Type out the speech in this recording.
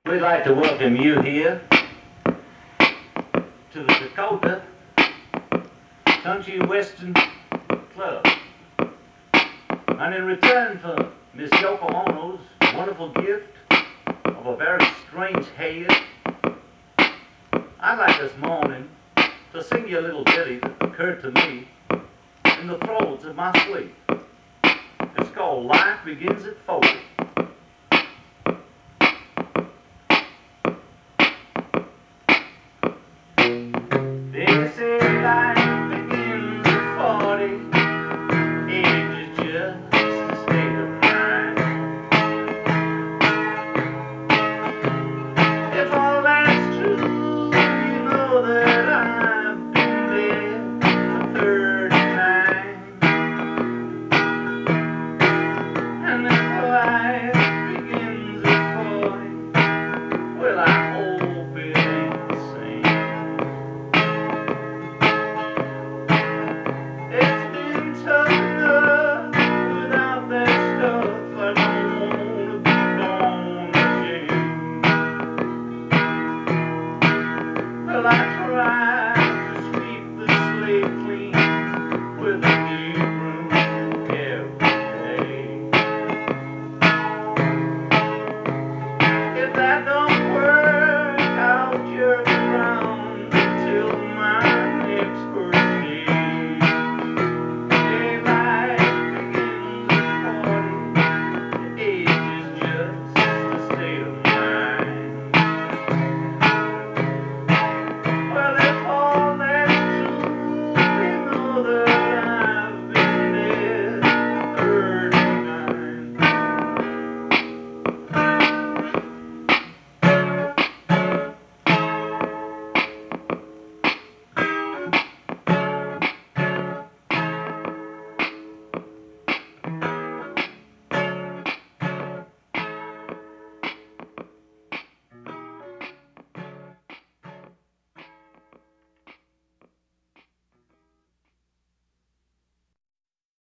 We'd like to welcome you here to the Dakota Country Western Club. And in return for Miss Yoko Ono's wonderful gift of a very strange head, I'd like this morning to sing you a little ditty that occurred to me in the throes of my sleep. It's called Life Begins at 40. They say life begins at 40. Age is just a state of mind. If all that's true, you know that I've been there for 39. And if life begins at 40, well, I hope it ain't the same. It's been tough enough without that stuff. I don't wanna be born again. Well, I try to sweep the slate clean with a new broom every day. If that don't